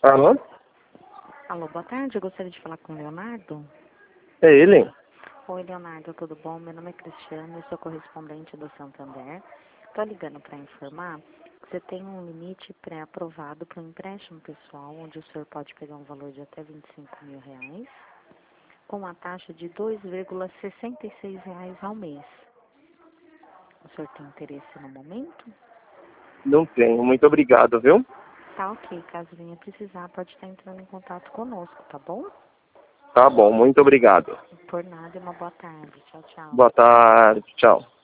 Alô? Alô, boa tarde. Eu gostaria de falar com o Leonardo. É ele? Oi, Leonardo, tudo bom? Meu nome é Cristiano, eu sou correspondente do Santander. Estou ligando para informar que você tem um limite pré-aprovado para um empréstimo pessoal, onde o senhor pode pegar um valor de até R$ 25.000, com uma taxa de R$ 2,66 ao mês. O senhor tem interesse no momento? Não tenho. Muito obrigado, viu? Tá ok, caso venha precisar, pode estar entrando em contato conosco, tá bom? Tá bom, muito obrigado. Por nada e uma boa tarde. Tchau, tchau. Boa tarde, tchau.